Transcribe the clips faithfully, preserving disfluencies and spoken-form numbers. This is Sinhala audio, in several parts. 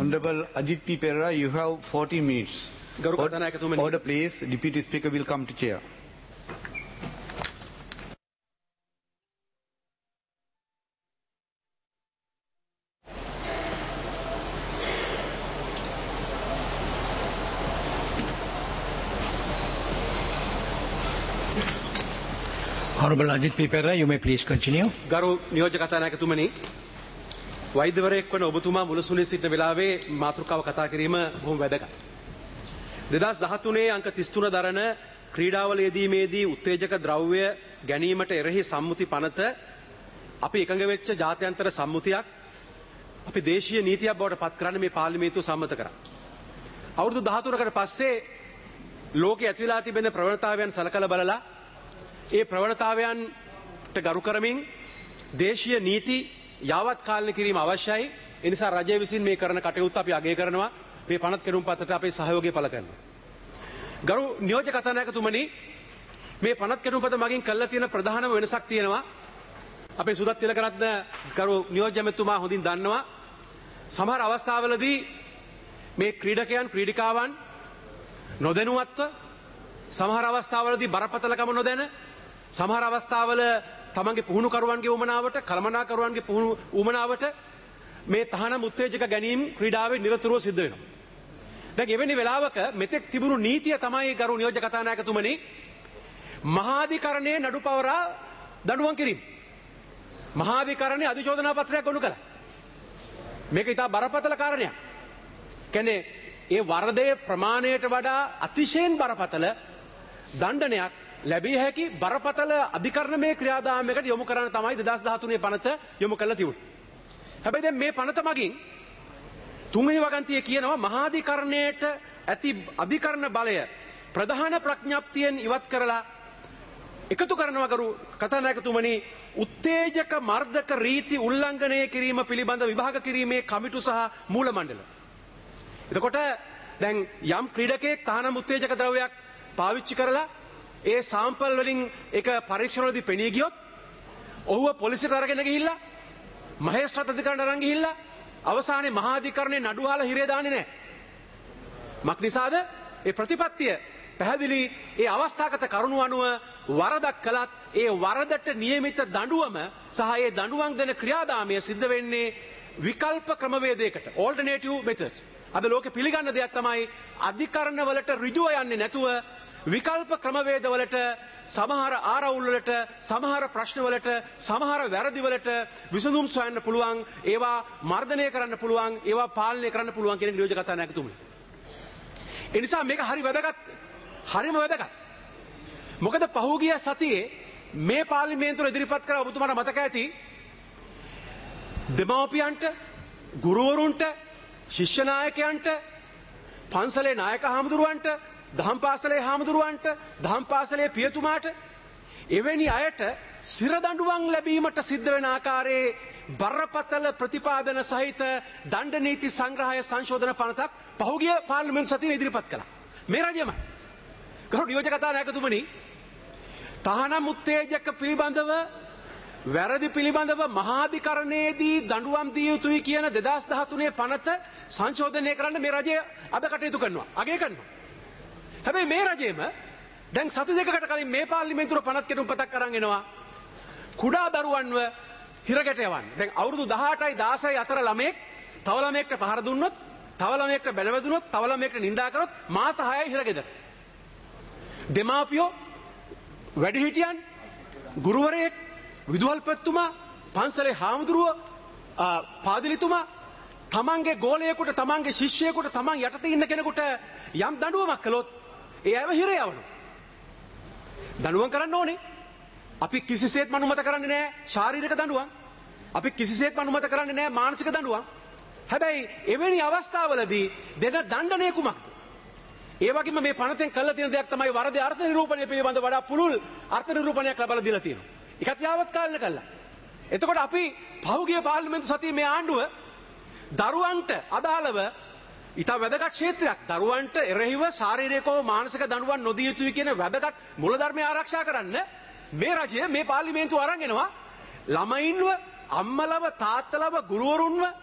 Honorable Ajit P. Perera, you have forty minutes. ගරු කතානායකතුමනි. Order please. Deputy Speaker will come to chair. Honorable Ajit P. Perera, you may please continue. ගරු නියෝජ්‍ය කතානායකතුමනි, වෛද්‍යවරයෙක් වන ඔබතුමා මුලසුනේ සිටින වෙලාවේ මාතෘකාව කතා කිරීම බොහොම වැදගත්. දෙදහස් දහතුනේ අංක තිස් තුන දරන ක්‍රීඩාවල යෙදීමේදී උත්තේජක ද්‍රව්‍ය ගැනීමට එරෙහි සම්මුති පනත අපි එකඟ වෙච්ච ජාත්‍යන්තර සම්මුතියක් අපි දේශීය නීතියක් බවට පත් කරන්න මේ පාර්ලිමේන්තුව සම්මත කරා. අවුරුදු දහතුනකට පස්සේ ලෝකයේ ඇතිවලා තිබෙන ප්‍රවණතාවයන් සලකලා බලලා ඒ ප්‍රවණතාවයන්ට ගරු කරමින් දේශීය නීති යාවත් කාලීන කිරීම අවශ්‍යයි. ඒ නිසා රජය විසින් මේ කරන කටයුත්ත අපි අගය කරනවා. මේ පනත් කෙරුම්පතට අපේ සහයෝගය පළ කරනවා. ගරු නියෝජ්‍ය කතානායකතුමනි, මේ පනත් කෙරුම්පත මගින් කළා තියෙන ප්‍රධානම වෙනසක් තියෙනවා. අපේ සුදත් තිලකරත්න ගරු නියෝජ්‍ය ඇමතුමා හොඳින් දන්නවා. සමහර අවස්ථාවලදී මේ ක්‍රීඩකයන් ක්‍රීඩිකාවන් නොදැනුවත්ව, සමහර අවස්ථාවලදී බරපතලකම නොදැන, සමහර අවස්ථාවල තමන්ගේ පුහුණුකරුවන්ගේ උමනාවට, කළමනාකරුවන්ගේ පුහුණු උමනාවට මේ තහනම් උත්තේජක ගැනීම ක්‍රීඩාවේ නිරතුරුව සිද්ධ වෙනවා. දැන් එවැනි වෙලාවක මෙතෙක් තිබුණු නීතිය තමයි ගරු නියෝජ්‍ය කතානායකතුමනි, මහාධිකරණයේ නඩු පවරා දඬුවම් කිරීම. මහාධිකරණයේ අධිශෝධනා පත්‍රයක් ගොනු කළා. මේක ඉතා බරපතල කාරණයක්. කියන්නේ ඒ වරදේ ප්‍රමාණයට වඩා අතිශයින් බරපතල දණ්ඩනයක් ලැබිය හැකි බරපතල අධිකරණමය ක්‍රියාදාමයකට යොමු කරන්න තමයි දෙදහස් දහතුනේ පනත යොමු කළා තිබුණේ. හැබැයි දැන් මේ පනත මගින් තුන්වෙනි වගන්තිය කියනවා මහාධිකරණයට ඇති අධිකරණ බලය ප්‍රධාන ප්‍රඥප්තියෙන් ඉවත් කරලා එකතු කරනවා. කරු කතානායකතුමනි, උත්තේජක මර්ධක රීති උල්ලංඝනය කිරීම පිළිබඳ විභාග කිරීමේ කමිටු සහ මූල මණ්ඩල. එතකොට දැන් යම් ක්‍රීඩකයෙක් තහනම් උත්තේජක ද්‍රව්‍යයක් පාවිච්චි කරලා ඒ සාම්පල් වලින් එක පරීක්ෂණවලදී පෙනී ගියොත් ඔහුව පොලිසියට අරගෙන ගිහිල්ලා මහේස්ත්‍රාත් අධිකරණයට අරන් ගිහිල්ලා අවසානයේ මහාධිකරණයේ නඩුවාල හිරේ දාන්නේ නැහැ. මක් නිසාද? ඒ ප්‍රතිපත්තිය පැහැදිලි. ඒ අවස්ථාගත කරුණු අනුව වරදක් කළත් ඒ වරදට නියමිත දඬුවම සහ ඒ දඬුවම් දෙන ක්‍රියාදාමය සිද්ධ වෙන්නේ විකල්ප ක්‍රමවේදයකට, alternative methods. අද ලෝකෙ පිළිගන්න දෙයක් තමයි අධිකරණ වලට ඍජුව යන්නේ නැතුව විකල්ප ක්‍රමවේද වලට, සමහර ආරවුල් වලට, සමහර ප්‍රශ්න වලට, සමහර වැරදි වලට විසඳුම් සොයන්න පුළුවන්, ඒවා මර්ධනය කරන්න පුළුවන්, ඒවා පාලනය කරන්න පුළුවන් කියන නියෝජ්‍ය කතානායකතුමනි. ඒ නිසා මේක හරි වැදගත්, හරිම වැදගත්. මොකද පහුගිය සතියේ මේ පාර්ලිමේන්තුව ඉදිරිපත් කර ඔබතුමාට මතක ඇති දෙමව්පියන්ට, ගුරුවරුන්ට, ශිෂ්‍ය නායකයන්ට, පන්සලේ නායක හාමුදුරුවන්ට, දහම් පාසලේ හාමුදුරුවන්ට, දහම් පාසලේ පියතුමාට, එවැනි අයට සිර දඬුවම් ලැබීමට සිද්ධ වෙන ආකාරයේ බරපතල ප්‍රතිපාදන සහිත දණ්ඩ නීති සංග්‍රහය සංශෝධන පනතක් පහුගිය පාර්ලිමේන්තු සතියේ ඉදිරිපත් කළා. මේ රජයම ගරු නියෝජ්‍ය කතානායකතුමනි, තහනම් උත්තේජක පිළිබඳව, වැරදි පිළිබඳව මහාධිකරණයේදී දඬුවම් දිය යුතුයි කියන දෙදහස් දහතුනේ පනත සංශෝධනය කරන්න මේ රජය අද කටයුතු කරනවා, අගය කරනවා. හැබැයි මේ රජයේම දැන් සති දෙකකට කලින් මේ පාර්ලිමේන්තුව පනත් කෙරුම්පතක් අරන් එනවා කුඩා දරුවන්ව හිරකට යවන්න. දැන් අවුරුදු දහඅටයි දාසයි අතර ළමයෙක් තව ළමයෙක්ට පහර දුන්නොත්, තව ළමයෙක්ට බැනවැදුනොත්, තව ළමයෙක්ට නිඳා කරොත් මාස හයයි හිරගෙදර. දෙමාපියෝ, වැඩිහිටියන්, ගුරුවරයෙක්, විදුහල්පතිතුමා, පන්සලේ හාමුදුරුව, පාදිලිතුමා තමන්ගේ ගෝලයෙකුට, තමන්ගේ ශිෂ්‍යයෙකුට, තමන් යටතේ ඉන්න කෙනෙකුට යම් දඬුවමක් කළොත් ඒ අයව හිරේ යවනවා. දඬුවම් කරන්න ඕනේ. අපි කිසිසේත්ම අනුමත කරන්නේ නැහැ ශාරීරික දඬුවම්. අපි කිසිසේත්ම අනුමත කරන්නේ නැහැ මානසික දඬුවම්. හැබැයි එවැනි අවස්ථාවලදී දෙන දණ්ඩනය කුමක්ද? ඒ වගේම මේ පනතෙන් කළා තියෙන දෙයක් තමයි වරදේ අර්ථ නිරූපණය පිළිබඳ වඩා පුළුල් අර්ථ නිරූපණයක් ලබා දීලා තියෙනවා. ඒකත් යාවත් කාලන කළා. එතකොට අපි පහුගිය පාර්ලිමේන්තු සතියේ මේ ආණ්ඩුව දරුවන්ට අදාළව ඉතා වැදගත් ක්ෂේත්‍රයක්, දරුවන්ට එරෙහිව ශාරීරික හෝ මානසික දඬුවම් නොදිය යුතුයි කියන වැදගත් මූලධර්මය ආරක්ෂා කරන්න මේ රජය, මේ පාර්ලිමේන්තුව අරන් එනවා ළමයින්ව, අම්මලව, තාත්තලව, ගුරුවරුන්ව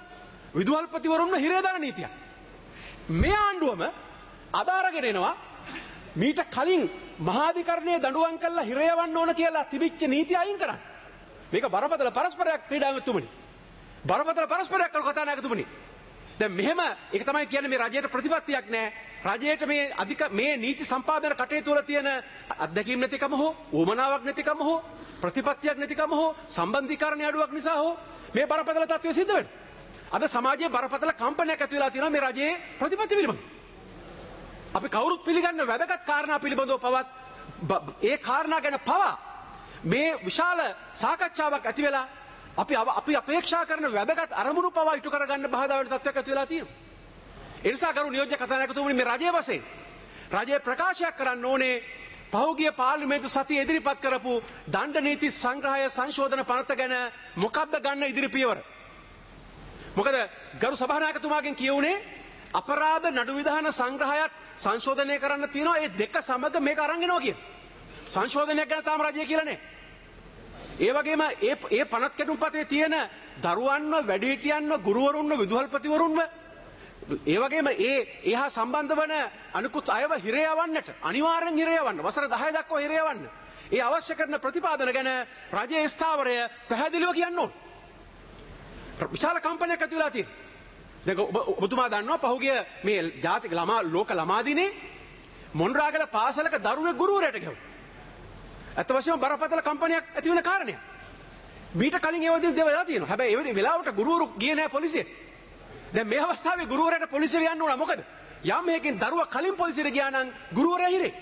විදුහල්පතිවරුන්ව හිරේ දාන නීතියක්. මේ ආණ්ඩුවම අදාරගෙන එනවා මීට කලින් මහාධිකරණයේ දඬුවම් කළා හිරේ යවන්න ඕන කියලා තිබිච්ච නීතිය අයින් කරන්න. මේක බරපතල පරස්පරයක් ක්‍රීඩාමතුමනි. බරපතල පරස්පරයක් කර කතා නැගතුමනි. දැන් මෙහෙම ඒක තමයි කියන්නේ මේ රජයට ප්‍රතිපත්තියක් නැහැ. රජයට මේ අධික මේ නීති සම්පාදන කටයුතු වල තියෙන අත්දැකීම් නැතිකම හෝ උවමනාවක් නැතිකම හෝ ප්‍රතිපත්තියක් නැතිකම හෝ සම්බන්ධීකරණ අඩුවක් නිසා හෝ මේ බරපතල තත්ත්වය සිද්ධ වෙනවා. අද සමාජයේ බරපතල කම්පනයක් ඇති වෙලා තියෙනවා මේ රජයේ ප්‍රතිපත්ති පිළිබඳව. අපි කවුරුත් පිළිගන්න වැදගත් කාරණා පිළිබඳව පවත් ඒ කාරණා ගැන පවා මේ විශාල සාකච්ඡාවක් ඇති වෙලා අපි අපි අපේක්ෂා කරන වැදගත් අරමුණු පවා ඉටු කරගන්න බාධා වෙන තත්ත්වයක් ඇති වෙලා තියෙනවා. ඒ නිසා ගරු නියෝජ්‍ය කතානායකතුමනි මේ රජයේ වශයෙන් රජයේ ප්‍රකාශයක් කරන්න ඕනේ පහුගිය පාර්ලිමේන්තු සතියේ ඉදිරිපත් කරපු දණ්ඩ නීති සංග්‍රහය සංශෝධන පනත ගැන මොකක්ද ගන්න ඉදිරි පියවර. මොකද ගරු සභානායකතුමාගෙන් කියුනේ අපරාධ නඩු විධාන සංග්‍රහයත් සංශෝධනය කරන්න තියෙනවා ඒ දෙක සමග මේක අරන් එනවා කියන. සංශෝධනයක් ගැන තාම රජය කියලා නැහැ. ඒ වගේම ඒ ඒ පනත් කැටුම්පතේ තියෙන දරුවන්ව වැඩිහිටියන්ව ගුරුවරුන්ව විදුහල්පතිවරුන්ව ඒ වගේම ඒ එහා සම්බන්ධ වන අනිකුත් අයව හිරේ යවන්නට අනිවාර්යෙන් හිරේ යවන්න වසර දහය දක්වා හිරේ යවන්න. ඒ අවශ්‍ය කරන ප්‍රතිපාදන ගැන රජයේ ස්ථාවරය පැහැදිලිව කියන්න ඕන. විශාල කම්පනයක් ඇති වෙලා තියෙනවා. දැන් ඔබතුමා දන්නවා පහුගිය මේ ජාතික ළමා ලෝක ළමා දිනේ මොන්රාගල පාසලක දරුවෙක් ගුරුවරයාට ගැහුවා. අත වශයෙන්ම බරපතල කම්පනයක් ඇති වෙන කාරණයක්. මීට කලින් ඒ වගේ දේවල් වෙලා තියෙනවා. හැබැයි ඒ වෙලාවට ගුරුවරු ගියේ නැහැ පොලිසියට. දැන් මේ අවස්ථාවේ ගුරුවරයාට පොලිසියට යන්න ඕන මොකද? යම් මේකෙන් දරුවා කලින් පොලිසියට ගියා නම් ගුරුවරයා හිරේ.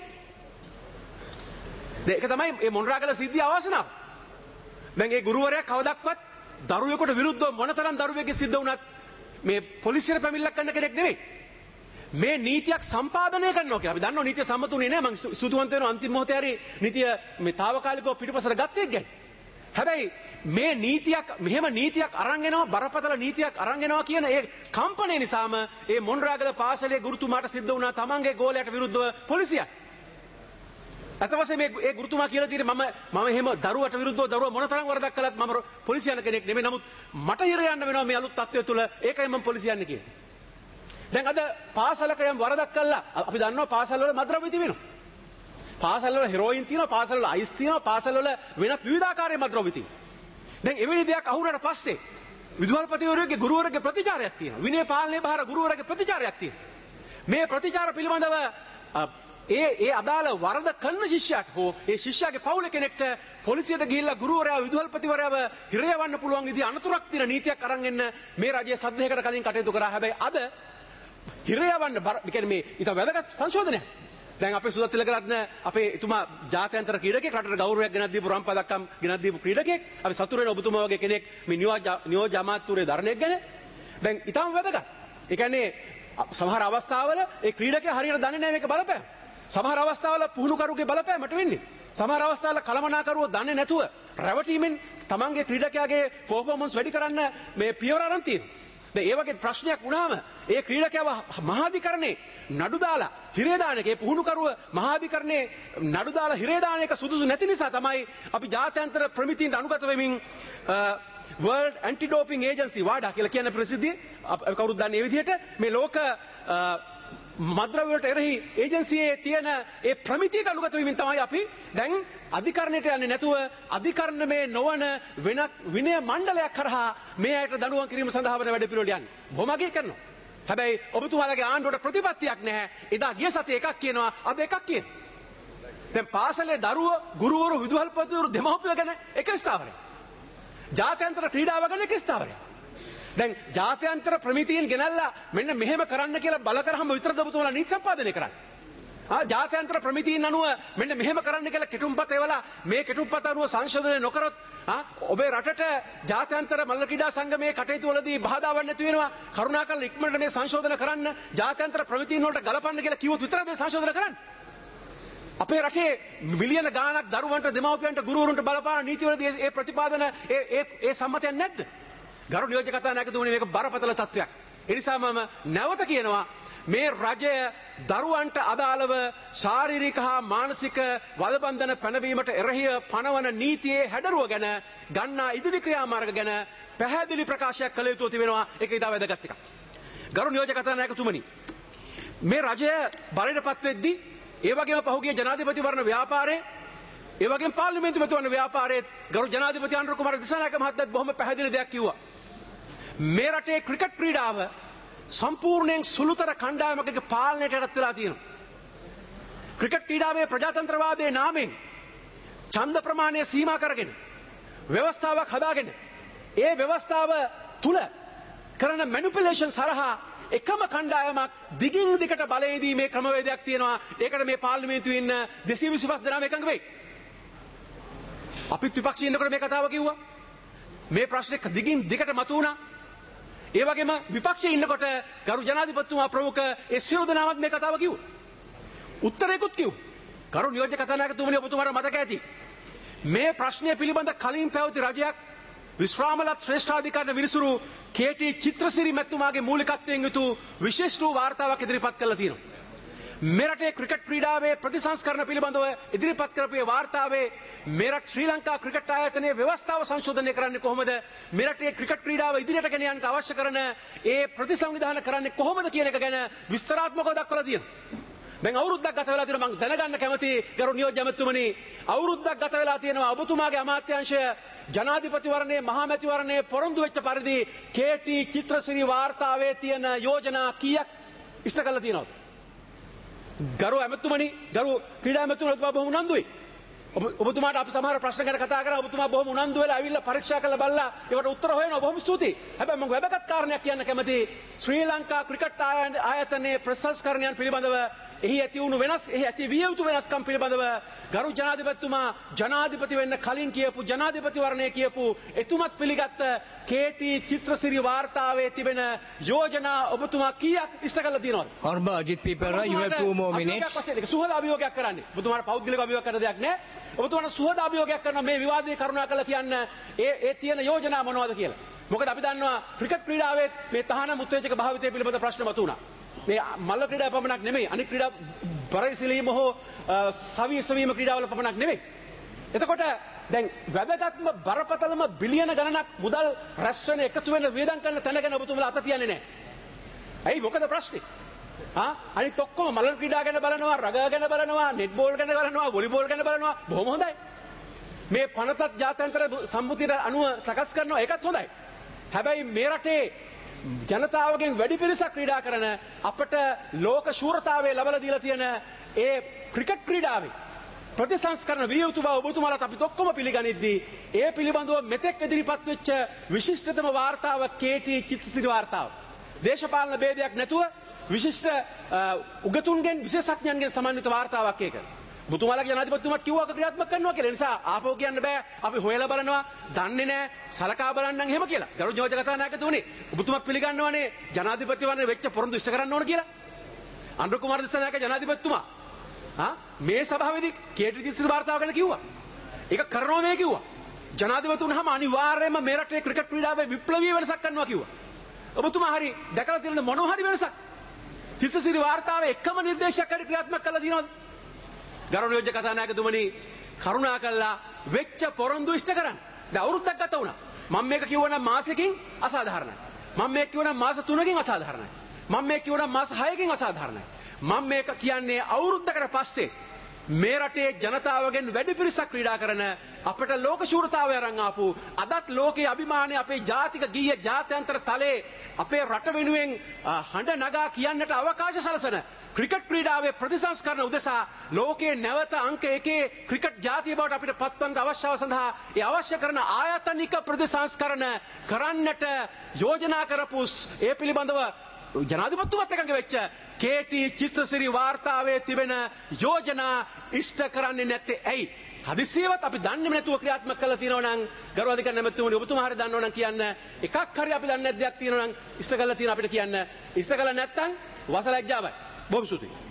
දැන් ඒක තමයි මේ මොන්රාගල සිද්ධිය අවසනාව. දැන් ඒ ගුරුවරයා කවදක්වත් දරුවෙකුට විරුද්ධව මොනතරම් දරුවෙක්ගේ සිද්ධ වුණත් මේ පොලිසියට පැමිණිල්ලක් කරන කෙනෙක් නෙවෙයි. මේ නීතියක් සම්පාදනය කරනවා කියලා. අපි දන්නවා නීතිය සම්මතුනේ නෑ. මම සුදුවන්ත වෙන අන්තිම මොහොතේ හරි නීතිය මේ తాවකාලිකව පිටිපසට ගත්තේ ගැන. හැබැයි මේ නීතියක් මෙහෙම නීතියක් අරන් එනවා බරපතල නීතියක් අරන් එනවා කියන ඒ කම්පණය නිසාම ඒ මොන්රාගල පාසලේ ගුරුතුමාට සිද්ධ වුණා තමන්ගේ ගෝලයට විරුද්ධව පොලිසියක්. අතවසේ මේ ඒ ගුරුතුමා කියලා තියෙන්නේ මම මම එහෙම දරුවට විරුද්ධව දරුවා මොනතරම් වරදක් කළත් මම පොලිසිය යන කෙනෙක් නෙමෙයි. නමුත් මට හිර යන්න වෙනවා මේ අලුත් තත්ත්වය තුළ. ඒකයි මම පොලිසිය යන්නේ කියන්නේ. දැන් අද පාසලක යම් වරදක් කළා අපි දන්නවා පාසල් වල මද්‍රව්‍ය තිබෙනවා. පාසල් වල හෙරෝයින් තියෙනවා, පාසල් වල අයිස් තියෙනවා, පාසල් වල වෙනත් විවිධාකාරයේ මද්‍රව්‍ය තියෙනවා. දැන් එවැනි දෙයක් අහුනට පස්සේ විදුහල්පතිවරයෙකුගේ ගුරුවරයෙකුගේ ප්‍රතිචාරයක් තියෙනවා. විනය පාලනයේ බාර ගුරුවරයෙකුගේ ප්‍රතිචාරයක් තියෙනවා. මේ ප්‍රතිචාර පිළිබඳව ඒ ඒ අදාළ වරද කරන ශිෂ්‍යයාට හෝ ඒ ශිෂ්‍යයාගේ පවුල කෙනෙක්ට පොලිසියට ගිහිල්ලා ගුරුවරයා විදුහල්පතිවරයාව හිරේ යවන්න පුළුවන් විදිහ අනතුරක් තියෙන නීතියක් අරන් එන්න මේ රජයේ සද්දයකට කලින් කටයුතු කරා. හැබැයි අද හිරේ යවන්න කියන්නේ මේ ඊට වැදගත් සංශෝධනයක්. දැන් අපේ සුදත් තිලකරත්න අපේ එතුමා ජාත්‍යන්තර ක්‍රීඩකයෙක් රටට ගෞරවයක් ගෙනත් දීපු රම් පදක්කම් ගෙනත් දීපු ක්‍රීඩකයෙක්. අපි සතුටු වෙන ඔබතුමා වගේ කෙනෙක් මේ නියෝජ්‍ය අමාත්‍යවරේ ධර්ණයක් ගැන. දැන් ඊටම වැදගත්. ඒ කියන්නේ සමහර අවස්ථාවල ඒ ක්‍රීඩකයා හරියට දන්නේ නැහැ මේක බලපෑම. සමහර අවස්ථාවල පුහුණුකරුගේ බලපෑමට වෙන්නේ. සමහර අවස්ථාවල කලමනාකරුවෝ දන්නේ නැතුව රැවටීමෙන් තමන්ගේ ක්‍රීඩකයාගේ පර්ෆෝමන්ස් වැඩි කරන්න මේ පියවර අරන් තියෙනවා. දැන් ඒ වගේ ප්‍රශ්නයක් වුණාම ඒ ක්‍රීඩකයව මහාධිකරණේ නඩු දාලා හිරේ දාන එක ඒ පුහුණුකරුව මහාධිකරණේ නඩු දාලා හිරේ දාන එක සුදුසු නැති නිසා තමයි අපි ජාත්‍යන්තර ප්‍රමිතීන්ට අනුගත වෙමින් World Anti-Doping Agency වාඩා කියලා කියන ප්‍රසිද්ධිය අපි කවුරුත් දන්නේ මේ විදිහට මේ ලෝක මද්‍රව්‍යවලට එරෙහි ඒජන්සියේ තියෙන ඒ ප්‍රමිතියට අනුගත වෙමින් තමයි අපි දැන් අධිකරණයට යන්නේ නැතුව අධිකරණමේ නොවන වෙනත් විනය මණ්ඩලයක් කරහා මේ අයට දඬුවම් කිරීම සඳහා වන වැඩ පිළිවෙල යන්නේ. බොහොම අගය කරනවා. හැබැයි ඔබතුමාලගේ ආණ්ඩුවට ප්‍රතිපත්තියක් නැහැ. එදා ගිය සතියේ එකක් කියනවා අද එකක් කියනවා. දැන් පාසලේ දරුවෝ ගුරුවරු විදුහල්පතිවරු දෙමව්පියෝ ගැන එක ස්ථාවරයක්. ජාත්‍යන්තර ක්‍රීඩාව ගැන එක ස්ථාවරයක්. දැන් ජාත්‍යන්තර ප්‍රමිතියෙන් ගෙනල්ලා මෙන්න මෙහෙම කරන්න කියලා බල කරාම විතරද ඔබතුමාලා නීති සම්පාදනය කරන්නේ. ආ ජාත්‍යන්තර ප්‍රමිතියෙන් අනුව මෙන්න මෙහෙම කරන්න කියලා කෙටුම්පත එවලා මේ කෙටුම්පත අනුව සංශෝධනය නොකරොත් ආ ඔබේ රටට ජාත්‍යන්තර මල්ල ක්‍රීඩා සංගමයේ කටයුතු වලදී බාධාවක් නැති වෙනවා. කරුණාකරලා ඉක්මනට මේ සංශෝධන කරන්න ජාත්‍යන්තර ප්‍රමිතියෙන් වලට ගලපන්න කියලා කිව්වොත් විතරද මේ සංශෝධන කරන්නේ. අපේ රටේ මිලියන ගාණක් දරුවන්ට දෙමව්පියන්ට ගුරුවරුන්ට බලපාන නීතිවලදී ඒ ප්‍රතිපාදන ඒ ඒ ඒ සම්මතයක් නැද්ද? ගරු නියෝජ්‍ය කතානායකතුමනි මේක බරපතල තත්ත්වයක්. ඒ නිසා මම නැවත කියනවා මේ රජය දරුවන්ට අදාළව ශාරීරික හා මානසික වදබන්ධන පැනවීමට එරෙහිව පනවන නීතියේ හැඩරුව ගැන ගන්නා ඉදිරි ක්‍රියාමාර්ග ගැන පැහැදිලි ප්‍රකාශයක් කළ යුතු තිබෙනවා. ඒක ඉතා වැදගත් එකක්. ගරු නියෝජක කතානායකතුමනි, මේ රජය බලයටපත් වෙද්දී ඒ වගේම පහුගිය ජනාධිපතිවරණ ව්‍යාපාරයේ ඒ වගේම පාර්ලිමේන්තු මැතිවරණ ව්‍යාපාරයේ ගරු ජනාධිපති අනුර කුමාර දිසානායක මහත්තයාත් බොහොම පැහැදිලි දෙයක් කිව්වා. මේ රටේ ක්‍රිකට් ක්‍රීඩාව සම්පූර්ණයෙන් සුළුතර කණ්ඩායමකගේ පාලනයට යටත් වෙලා තියෙනවා. ක්‍රිකට් ක්‍රීඩාවේ ප්‍රජාතන්ත්‍රවාදයේ නාමයෙන් ඡන්ද ප්‍රමාණය සීමා කරගෙන ව්‍යවස්ථාවක් හදාගෙන ඒ ව්‍යවස්ථාව තුල කරන මැනිපියුලේෂන් සරහා එකම කණ්ඩායමක් දිගින් දිගට බලයේදී මේ ක්‍රමවේදයක් තියෙනවා. ඒකට මේ පාර්ලිමේන්තුවේ ඉන්න දෙසිය විසිපස් දෙනාම එකඟ වෙයි. අපිත් විපක්ෂයේ ඉන්නකොට මේ කතාව කිව්වා. මේ ප්‍රශ්නේ දිගින් දිගට මතුවුණා. ඒ වගේම විපක්ෂයේ ඉන්නකොට ගරු ජනාධිපතිතුමා ප්‍රමුඛ ඒ සියලු දෙනාමත් මේ කතාව කිව්වා. උත්තරයකුත් කිව්වා. ගරු නියෝජ්‍ය කතානායකතුමනි, ඔබතුමාට මතක ඇති මේ ප්‍රශ්නය පිළිබඳ කලින් පැවති රජයක් විශ්‍රාමලත් ශ්‍රේෂ්ඨාධිකරණ විනිසුරු කේ.ටී. චිත්‍රසිරි මැතිතුමාගේ මූලිකත්වයෙන් යුතු විශේෂ වූ වාර්තාවක් ඉදිරිපත් කළා තියෙනවා. මෙරටේ ක්‍රිකට් ක්‍රීඩාවේ ප්‍රතිසංස්කරණ පිළිබඳව ඉදිරිපත් කරපු වාර්තාවේ මෙරට ශ්‍රී ලංකා ක්‍රිකට් ආයතනයේ ව්‍යවස්ථාව සංශෝධනය කරන්නේ කොහොමද, මෙරටේ ක්‍රිකට් ක්‍රීඩාව ඉදිරියට ගෙන යන්නට අවශ්‍ය කරන ඒ ප්‍රතිසංවිධාන කරන්නේ කොහොමද කියන එක ගැන විස්තරාත්මකව දක්වලා තියෙනවා. දැන් අවුරුද්දක් ගත වෙලා තියෙනවා. මම දැනගන්න කැමතියි ගරු නියෝජ්‍ය ඇමතුමනි, අවුරුද්දක් ගත වෙලා තියෙනවා ඔබතුමාගේ අමාත්‍යාංශය ජනාධිපතිවරණයේ මහා මැතිවරණයේ පොරොන්දු වෙච්ච පරිදි කේ.ටී. චිත්‍රසිරි වාර්තාවේ තියෙන යෝජනා කීයක් ඉෂ්ට කරලා තියෙනවද? ගරු ඇමතුමනි, ගරු ක්‍රීඩා ඇමතුමනි, ඔබතුමා බොහොම උනන්දුයි. ඔබතුමාට අපි සමහර ප්‍රශ්න ගැන කතා කරා. ඔබතුමා බොහොම උනන්දු වෙලා ඇවිල්ලා පරීක්ෂා කරලා බලලා ඒවට උත්තර හොයනවා. බොහොම ස්තුතියි. හැබැයි මම වැදගත් කාරණයක් කියන්න කැමතියි. ශ්‍රී ලංකා ක්‍රිකට් ආයතනයේ ප්‍රතිසංස්කරණයන් පිළිබඳව එහි ඇති වුණු වෙනස්, එහි ඇති විය යුතු වෙනස්කම් පිළිබඳව ගරු ජනාධිපතිතුමා ජනාධිපති වෙන්න කලින් කියපු ජනාධිපතිවරණයේ කියපු එතුමත් පිළිගත්ත කේ.ටී. චිත්‍රසිරි වාර්තාවේ තිබෙන යෝජනා ඔබතුමා කීයක් ඉෂ්ට කරලා තියෙනවද? Honorable Ajit P. Perera, you have two more minutes. සුහද අභියෝගයක් කරන්නේ. ඔබතුමාට පෞද්ගලික අභියෝගයක් කරන දෙයක් නෑ. ඔබතුමාට සුහද අභියෝගයක් කරන මේ විවාදයේ කරුණාකරලා කියන්න ඒ ඒ තියෙන යෝජනා මොනවද කියලා. මොකද අපි දන්නවා ක්‍රිකට් ක්‍රීඩාවේ මේ තහනම් උත්තේජක භාවිතය පිළිබඳ ප්‍රශ්න මතුවුණා. මේ මල්ල ක්‍රීඩා පමණක් නෙමෙයි, අනිත් ක්‍රීඩා පරිශීලීම හෝ සවිසවීම ක්‍රීඩාවල පමණක් නෙමෙයි. එතකොට දැන් වැදගත්ම බරපතලම බිලියන ගණනක් මුදල් රැස් වෙන එකතු වෙන වියදම් කරන තැන ගැන ඔබතුමලා අත තියන්නේ නැහැ. ඇයි මොකද ප්‍රශ්නේ? ආ අනිත් ඔක්කොම මල්ල ක්‍රීඩා ගැන බලනවා, රගා ගැන බලනවා, නෙට් බෝල් ගැන බලනවා, වොලිබෝල් ගැන බලනවා. බොහොම හොඳයි. මේ පනතත් ජාත්‍යන්තර සම්මුතියට අනුව සකස් කරනවා, ඒකත් හොඳයි. හැබැයි මේ රටේ ජනතාවගෙන් වැඩි පිරිසක් ක්‍රීඩා කරන අපට ලෝක ශූරතාවයේ ලබලා දීලා තියෙන ඒ ක්‍රිකට් ක්‍රීඩාවේ ප්‍රතිසංස්කරණ විය යුතු බව ඔබතුමාලාත් අපිත් ඔක්කොම පිළිගනිද්දී ඒ පිළිබඳව මෙතෙක් ඉදිරිපත් වෙච්ච විශිෂ්ටතම වාර්තාව කේ.ටී. චිත්‍රසිරි වාර්තාව. දේශපාලන ભેදයක් නැතුව විශිෂ්ට උගතුන්ගෙන් විශේෂඥයන්ගෙන් සමන්විත වාර්තාවක් ඒක. ඔබතුමාලාගේ ජනාධිපතිතුමාත් කිව්වා ක්‍රියාත්මක කරනවා කියලා. ඒ නිසා ආපහු කියන්න බෑ අපි හොයලා බලනවා, දන්නේ නැහැ, සලකා බලන්නම් එහෙම කියලා. ගරු නියෝජ්‍ය කතානායකතුමනි, ඔබතුමාත් පිළිගන්නවනේ ජනාධිපතිවරණය වෙච්ච පොරොන්දු ඉෂ්ට කරන්න ඕන කියලා. අනුර කුමාර දිසානායක ජනාධිපතිතුමා ආ මේ සභාවේදී කේ.ටී. චිත්‍රසිරි වාර්තාව ගැන කිව්වා. ඒක කරනවා මේ කිව්වා. ජනාධිපතිතුමාම අනිවාර්යයෙන්ම මේ රටේ ක්‍රිකට් ක්‍රීඩාවේ විප්ලවීය වෙනසක් කරනවා කිව්වා. ඔබතුමා හරි දැකලා තියෙන මොනවා හරි වෙනසක් චිත්‍රසිරි වාර්තාවේ එකම නිර්දේශයක් හරි ක්‍රියාත්මක කළා දිනවද? ගරු නියෝජ්‍ය කතානායකතුමනි, කරුණා කළා වෙච්ච පොරොන්දු ඉෂ්ට කරන්න. දැන් අවුරුද්දක් ගත වුණා. මම මේක කිව්වනම් මාසෙකින් අසාධාරණයි. මම මේක කිව්වනම් මාස තුනකින් අසාධාරණයි. මම මේක කිව්වනම් මාස හයකින් අසාධාරණයි. මම මේක කියන්නේ අවුරුද්දකට පස්සේ මේ රටේ ජනතාවගෙන් වැඩි පිරිසක් ක්‍රීඩා කරන අපට ලෝක ශූරතාවය අරන් ආපු අදත් ලෝකයේ අභිමානය අපේ ජාතික ගීය ජාත්‍යන්තර තලයේ අපේ රට වෙනුවෙන් හඬ නගා කියන්නට අවකාශ සලසන ක්‍රිකට් ක්‍රීඩාවේ ප්‍රතිසංස්කරණ උදෙසා ලෝකයේ නැවත අංක එකේ ක්‍රිකට් ජාතිය බවට අපිට පත්වන්න අවශ්‍යව සඳහා ඒ අවශ්‍ය කරන ආයතනික ප්‍රතිසංස්කරණ කරන්නට යෝජනා කරපු ඒ පිළිබඳව ජනාධිපතිතුමත් එකඟ වෙච්ච කේ.ටී. චිත්‍රසිරි වාර්තාවේ තිබෙන යෝජනා ඉෂ්ට කරන්නේ නැත්තේ ඇයි? හදිසියවත් අපි දන්නේ නැතුව ක්‍රියාත්මක කරලා තියෙනවා නම් ගරු අධිකරණ ඇමතුමනි, ඔබතුමා හරිය දන්නව නම් කියන්න. එකක් හරි අපි දන්නේ නැද්ද දෙයක් තියෙනවා නම් ඉෂ්ට කරලා තියෙන අපිට කියන්න. ඉෂ්ට කරලා නැත්නම් වසලැජ්ජාවයි. බොහොම ස්තුතියි.